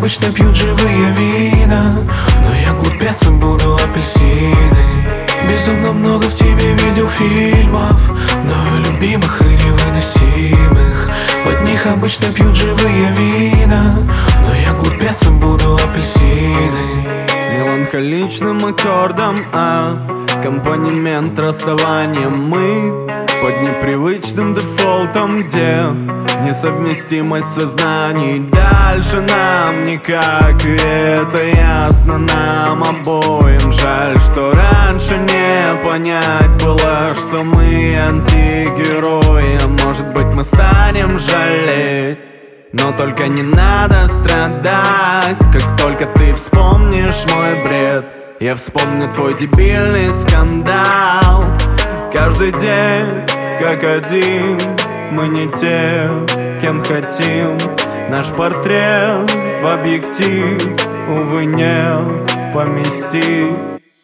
обычно пьют живые вина, но я глупецом буду апельсины. Безумно много в тебе видел фильмов, но любимых и невыносимых. Под них обычно пьют живые вина, но я глупецом буду апельсины. Меланхоличным аккордом аккомпанемент расставания мы под непривычным дефолтом, где несовместимость сознаний. Дальше нам никак, и это ясно нам обоим. Жаль, что раньше не понять было, что мы антигерои. Может быть, мы станем жалеть, но только не надо страдать. Как только ты вспомнишь мой бред, я вспомню твой дебильный скандал. Каждый день как один, мы не те, кем хотим. Наш портрет в объектив, увы, не поместить.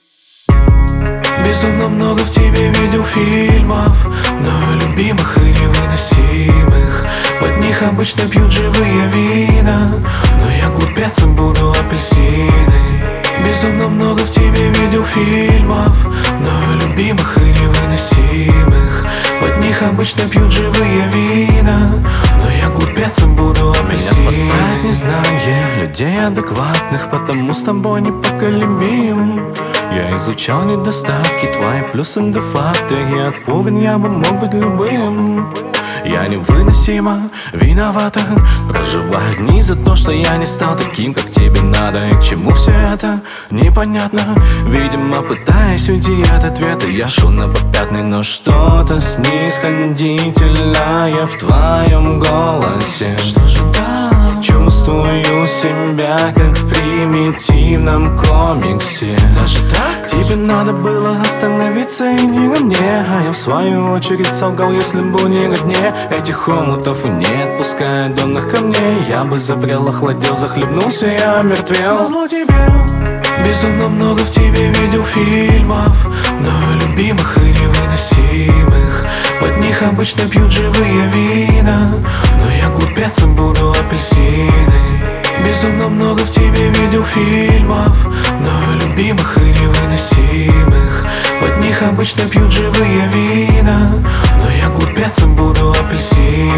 Безумно много в тебе видел фильмов, но любимых и невыносимых. Под них обычно пьют живые вина, но я глупецом буду апельсины. Безумно много в тебе видел фильмов, но любимых и невыносимых. Под них обычно пьют живые вина, но я глупецом буду апельсины. Меня спасает незнание людей адекватных, потому с тобой непоколебим. Я изучал недостатки, твои плюсы да факты, и отпуган я бы мог быть любым. Я невыносимо виновата, проживаю дни за то, что я не стал таким, как тебе надо. И к чему все это, непонятно. Видимо, пытаясь уйти от ответа, я шел на попятный, но что-то снисходительное в твоем голосе. Что же так? Чувствую себя, как в примитивном комиксе. Даже так? Тебе надо было остановиться и не ко мне, а я в свою очередь солгал, если бы не роднее. Этих омутов и не отпускает донных камней. Я бы запрел, охладел, захлебнулся, я мертвел. Назло тебе. Безумно много в тебе видел фильмов, но любимых и невыносимых. Под них обычно пьют живые вина, но я глупецом буду апельсины. Безумно много в тебе видел фильмов, но любимых и невыносимых. Под них обычно пьют живые вина, но я глупецом буду апельсины.